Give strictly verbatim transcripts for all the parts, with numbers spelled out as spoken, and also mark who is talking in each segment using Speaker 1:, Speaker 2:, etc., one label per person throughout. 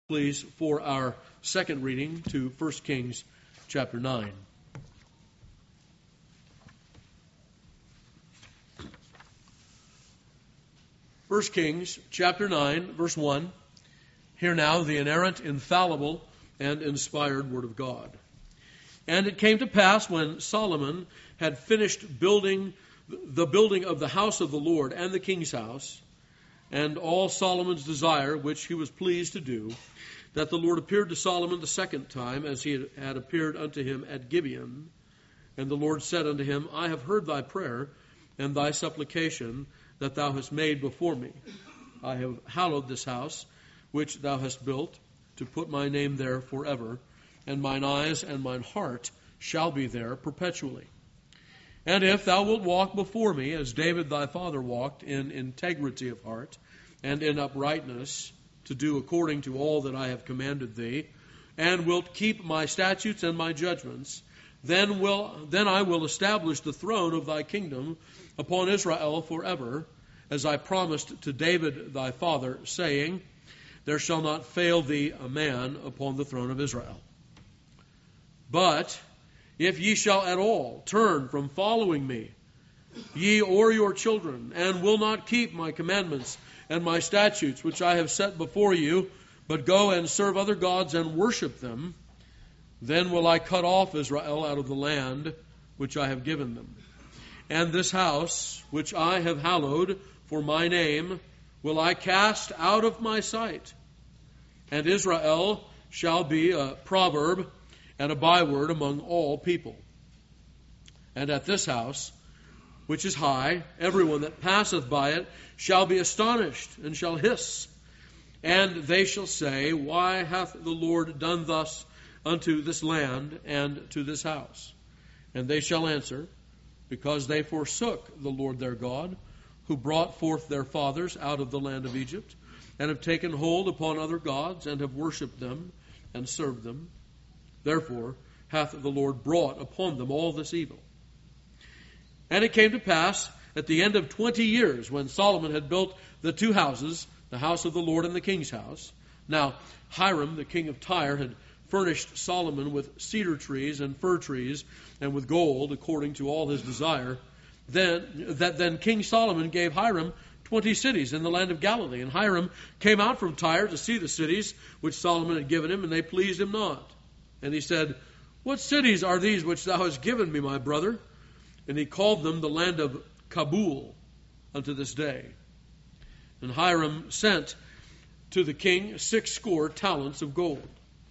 Speaker 1: Please, for our second reading to First Kings chapter nine. First Kings chapter nine, verse one. Hear now the inerrant, infallible, and inspired word of God. And it came to pass when Solomon had finished building the building of the house of the Lord and the king's house, and all Solomon's desire, which he was pleased to do, that the Lord appeared to Solomon the second time, as he had appeared unto him at Gibeon. And the Lord said unto him, I have heard thy prayer and thy supplication that thou hast made before me. I have hallowed this house, which thou hast built, to put my name there forever, and mine eyes and mine heart shall be there perpetually. And if thou wilt walk before me, as David thy father walked, in integrity of heart and in uprightness, to do according to all that I have commanded thee, and wilt keep my statutes and my judgments, then will then I will establish the throne of thy kingdom upon Israel forever, as I promised to David thy father, saying, there shall not fail thee a man upon the throne of Israel. But if ye shall at all turn from following me, ye or your children, and will not keep my commandments and my statutes, which I have set before you, but go and serve other gods and worship them, then will I cut off Israel out of the land which I have given them. And this house, which I have hallowed for my name, will I cast out of my sight. And Israel shall be a proverb and a byword among all people. And at this house, which is high, everyone that passeth by it shall be astonished, and shall hiss. And they shall say, why hath the Lord done thus unto this land and to this house? And they shall answer, because they forsook the Lord their God, who brought forth their fathers out of the land of Egypt, and have taken hold upon other gods, and have worshipped them, and served them. Therefore hath the Lord brought upon them all this evil. And it came to pass at the end of twenty years, when Solomon had built the two houses, the house of the Lord and the king's house. Now Hiram, the king of Tyre, had furnished Solomon with cedar trees and fir trees, and with gold, according to all his desire. Then that then King Solomon gave Hiram twenty cities in the land of Galilee. And Hiram came out from Tyre to see the cities which Solomon had given him, and they pleased him not. And he said, what cities are these which thou hast given me, my brother? And he called them the land of Kabul unto this day. And Hiram sent to the king six score talents of gold.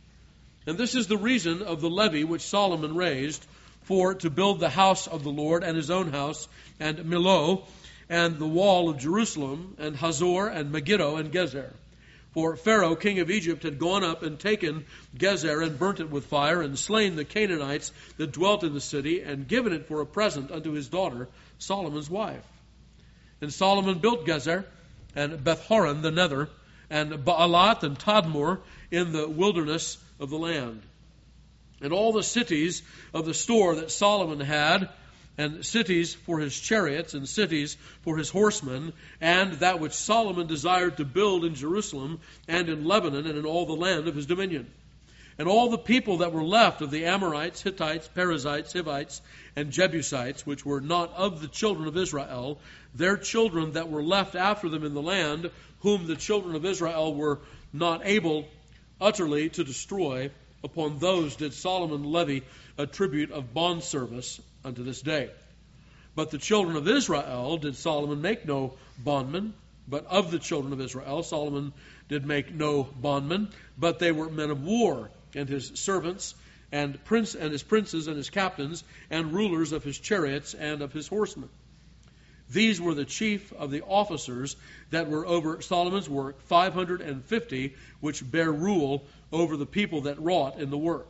Speaker 1: And this is the reason of the levy which Solomon raised for to build the house of the Lord, and his own house, and Millo, and the wall of Jerusalem, and Hazor, and Megiddo, and Gezer. For Pharaoh, king of Egypt, had gone up and taken Gezer, and burnt it with fire, and slain the Canaanites that dwelt in the city, and given it for a present unto his daughter, Solomon's wife. And Solomon built Gezer, and Beth-horon the nether, and Baalat and Tadmor in the wilderness of the land. And all the cities of the store that Solomon had, and cities for his chariots, and cities for his horsemen, and that which Solomon desired to build in Jerusalem, and in Lebanon, and in all the land of his dominion. And all the people that were left of the Amorites, Hittites, Perizzites, Hivites, and Jebusites, which were not of the children of Israel, their children that were left after them in the land, whom the children of Israel were not able utterly to destroy, upon those did Solomon levy a tribute of bondservice unto this day. But the children of Israel did Solomon make no bondmen, but of the children of Israel Solomon did make no bondmen, but they were men of war, and his servants, and prince and his princes and his captains, and rulers of his chariots and of his horsemen. These were the chief of the officers that were over Solomon's work, five hundred and fifty, which bear rule over the people that wrought in the work.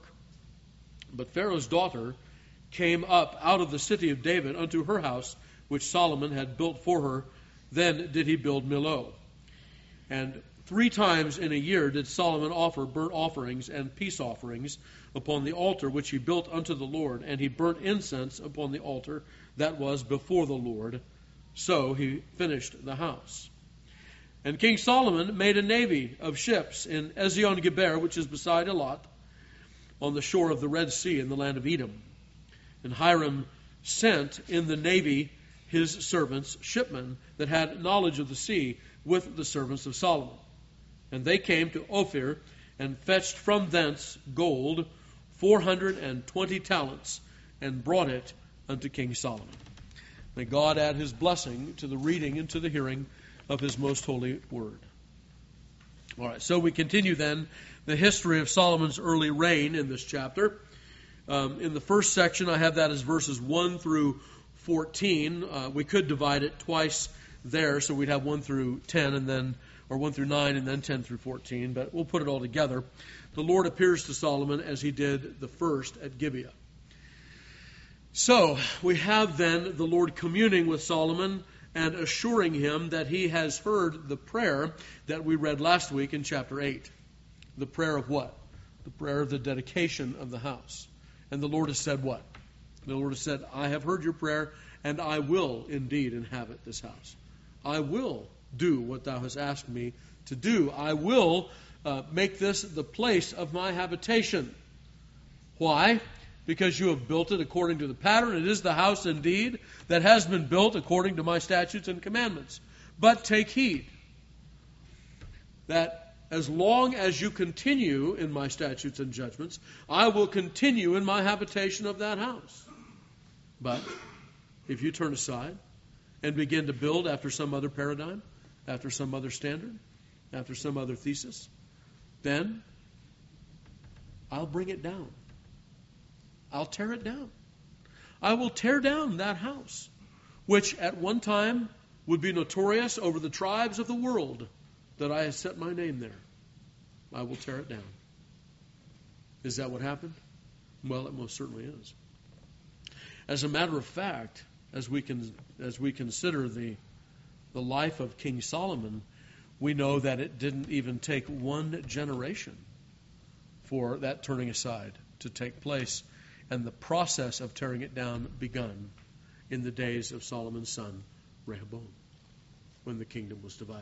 Speaker 1: But Pharaoh's daughter came up out of the city of David unto her house, which Solomon had built for her. Then did he build Millo. And three times in a year did Solomon offer burnt offerings and peace offerings upon the altar which he built unto the Lord. And he burnt incense upon the altar that was before the Lord. So he finished the house. And King Solomon made a navy of ships in Ezion-Geber, which is beside Elat, on the shore of the Red Sea in the land of Edom. And Hiram sent in the navy his servants, shipmen, that had knowledge of the sea, with the servants of Solomon. And they came to Ophir, and fetched from thence gold, four hundred and twenty talents, and brought it unto King Solomon. May God add his blessing to the reading and to the hearing of his most holy word. All right, so we continue then the history of Solomon's early reign in this chapter. Um, in the first section, I have that as verses one through fourteen. Uh, we could divide it twice there, so we'd have one through ten, and then, or one through nine, and then ten through fourteen. But we'll put it all together. The Lord appears to Solomon as he did the first at Gibeah. So we have then the Lord communing with Solomon and assuring him that he has heard the prayer that we read last week in chapter eight. The prayer of what? The prayer of the dedication of the house. And the Lord has said what? The Lord has said, I have heard your prayer, and I will indeed inhabit this house. I will do what thou hast asked me to do. I will uh, make this the place of my habitation. Why? Because you have built it according to the pattern. It is the house indeed that has been built according to my statutes and commandments. But take heed that as long as you continue in my statutes and judgments, I will continue in my habitation of that house. But if you turn aside and begin to build after some other paradigm, after some other standard, after some other thesis, then I'll bring it down. I'll tear it down. I will tear down that house, which at one time would be notorious over the tribes of the world, that I have set my name there. I will tear it down. Is that what happened? Well, it most certainly is. As a matter of fact, as we can as we consider the the life of King Solomon, we know that it didn't even take one generation for that turning aside to take place, and the process of tearing it down begun in the days of Solomon's son Rehoboam, when the kingdom was divided.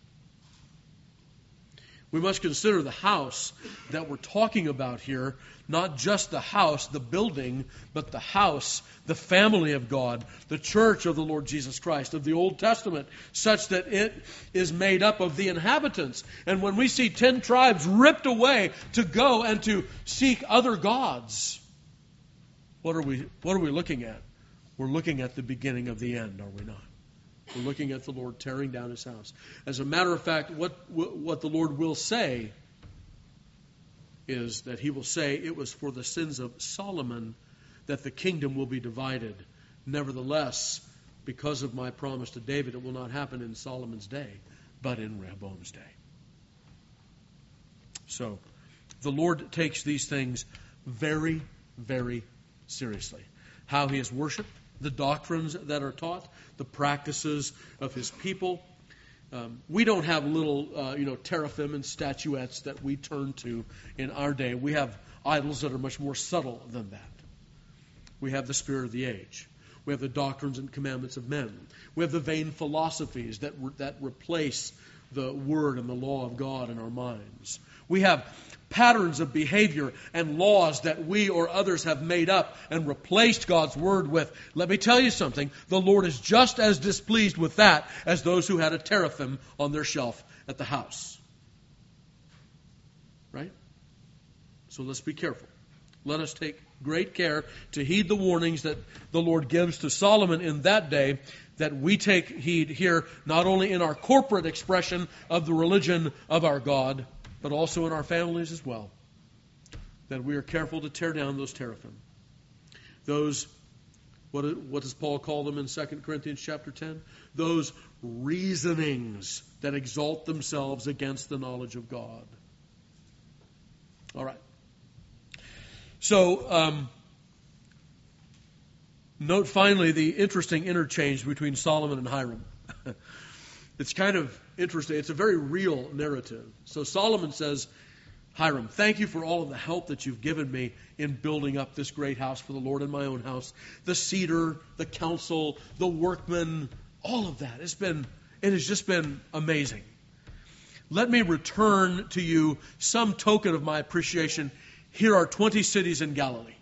Speaker 1: We must consider the house that we're talking about here, not just the house, the building, but the house, the family of God, the church of the Lord Jesus Christ, of the Old Testament, such that it is made up of the inhabitants. And when we see ten tribes ripped away to go and to seek other gods, what are we, what are we looking at? We're looking at the beginning of the end, are we not? We're looking at the Lord tearing down his house. As a matter of fact, what what the Lord will say is that he will say it was for the sins of Solomon that the kingdom will be divided. Nevertheless, because of my promise to David, it will not happen in Solomon's day, but in Rehoboam's day. So, the Lord takes these things very, very seriously. How he is worshipped, the doctrines that are taught, the practices of his people. Um, we don't have little, uh, you know, teraphim and statuettes that we turn to in our day. We have idols that are much more subtle than that. We have the spirit of the age. We have the doctrines and commandments of men. We have the vain philosophies that re- that replace the word and the law of God in our minds. We have patterns of behavior and laws that we or others have made up and replaced God's word with. Let me tell you something. The Lord is just as displeased with that as those who had a teraphim on their shelf at the house. Right? So let's be careful. Let us take great care to heed the warnings that the Lord gives to Solomon in that day, that we take heed here not only in our corporate expression of the religion of our God, but also in our families as well, that we are careful to tear down those teraphim. Those, what, what does Paul call them in Second Corinthians chapter ten? Those reasonings that exalt themselves against the knowledge of God. All right. So, um, note finally the interesting interchange between Solomon and Hiram. It's kind of interesting. It's a very real narrative. So Solomon says, Hiram, thank you for all of the help that you've given me in building up this great house for the Lord and my own house. The cedar, the council, the workmen, all of that. It's been, it has just been amazing. let me return to you some token of my appreciation. Here are twenty cities in Galilee.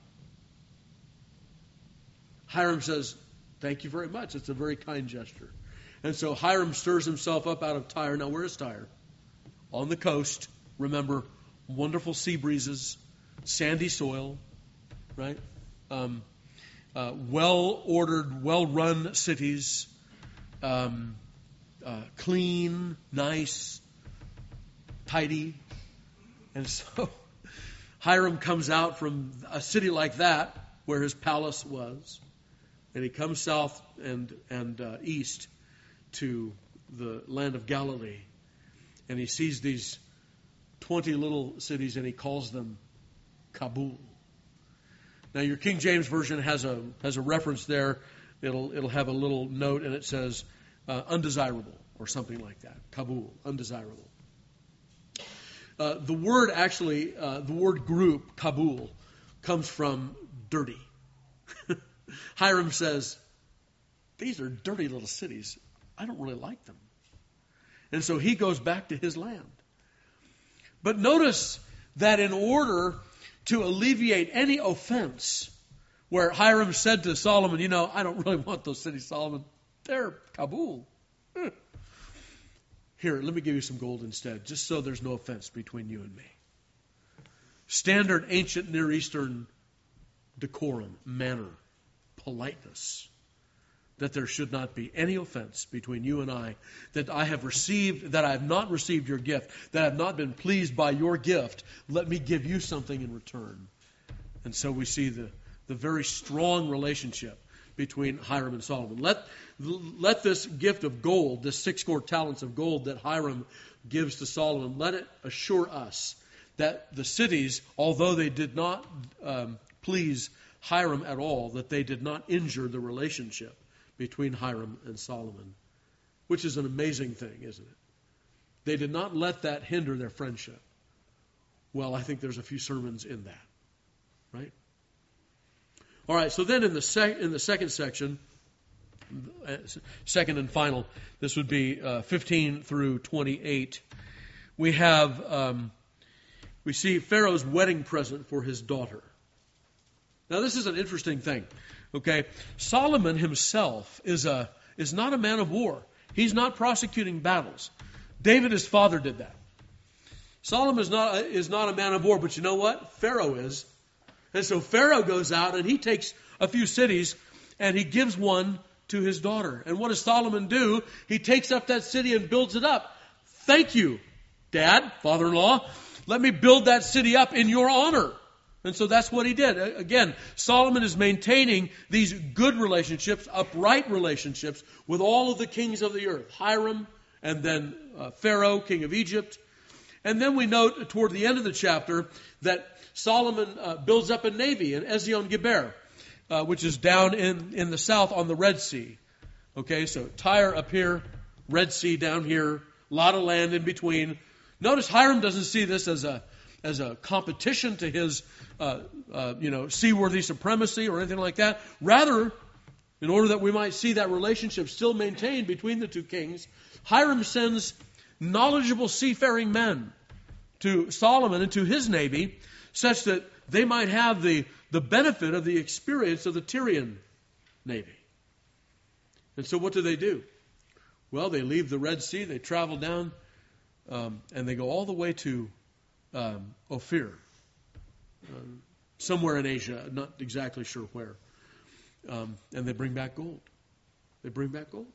Speaker 1: Hiram says, thank you very much. It's a very kind gesture. And so Hiram stirs himself up out of Tyre. Now, where is Tyre? On the coast. Remember, wonderful sea breezes, sandy soil, right? Um, uh, well-ordered, well-run cities, um, uh, clean, nice, tidy. And so Hiram comes out from a city like that, where his palace was, and he comes south and, and uh, east to the land of Galilee, and he sees these twenty little cities, and he calls them Kabul. Now, your King James Version has a has a reference there. It'll it'll have a little note, and it says uh, undesirable or something like that. Kabul, undesirable. Uh, the word actually, uh, the word group, Kabul, comes from dirty. Hiram says, these are dirty little cities. I don't really like them. And so he goes back to his land. But notice that in order to alleviate any offense, where Hiram said to Solomon, you know, I don't really want those cities, Solomon. They're Kabul. Here, let me give you some gold instead, just so there's no offense between you and me. Standard ancient Near Eastern decorum, manner, politeness, that there should not be any offense between you and I, that I have received, that I have not received your gift, that I have not been pleased by your gift. Let me give you something in return. And so we see the, the very strong relationship between Hiram and Solomon. Let, let this gift of gold, this six score talents of gold that Hiram gives to Solomon, let it assure us that the cities, although they did not um, please Hiram at all, that they did not injure the relationship between Hiram and Solomon, which is an amazing thing, isn't it? They did not let that hinder their friendship. Well, I think there's a few sermons in that, right? All right, so then in the, sec- in the second section, uh, second and final, this would be uh, fifteen through twenty-eight, we have, um, we see Pharaoh's wedding present for his daughter. Now, this is an interesting thing, okay? Solomon himself is a is not a man of war. He's not prosecuting battles. David, his father, did that. Solomon is not, is not a man of war, but you know what? Pharaoh is. And so Pharaoh goes out and he takes a few cities and he gives one to his daughter. And what does Solomon do? He takes up that city and builds it up. Thank you, Dad, father-in-law. Let me build that city up in your honor. And so that's what he did. Again, Solomon is maintaining these good relationships, upright relationships with all of the kings of the earth. Hiram and then uh, Pharaoh, king of Egypt. And then we note toward the end of the chapter that Solomon uh, builds up a navy in Ezion-Geber, uh, which is down in, in the south on the Red Sea. Okay, so Tyre up here, Red Sea down here, a lot of land in between. Notice Hiram doesn't see this as a as a competition to his, uh, uh, you know, seaworthy supremacy or anything like that. Rather, in order that we might see that relationship still maintained between the two kings, Hiram sends knowledgeable seafaring men to Solomon and to his navy, such that they might have the, the benefit of the experience of the Tyrian navy. And so what do they do? Well, they leave the Red Sea, they travel down, um, and they go all the way to um, Ophir, um, somewhere in Asia, not exactly sure where. Um, and they bring back gold. They bring back gold.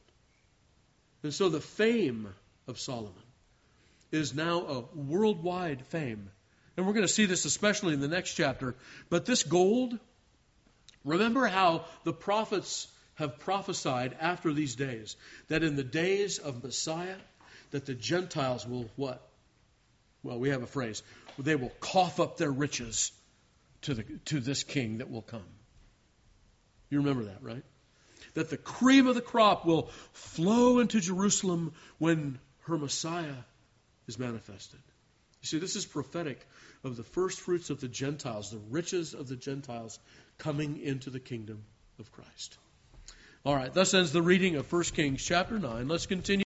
Speaker 1: And so the fame of Solomon is now a worldwide fame. And we're going to see this especially in the next chapter. But this gold, remember how the prophets have prophesied after these days, that in the days of Messiah, that the Gentiles will what? Well, we have a phrase. They will cough up their riches to the to this king that will come. You remember that, right? That the cream of the crop will flow into Jerusalem when her Messiah is manifested. You see, this is prophetic of the first fruits of the Gentiles, the riches of the Gentiles coming into the kingdom of Christ. All right, thus ends the reading of First Kings chapter nine. Let's continue.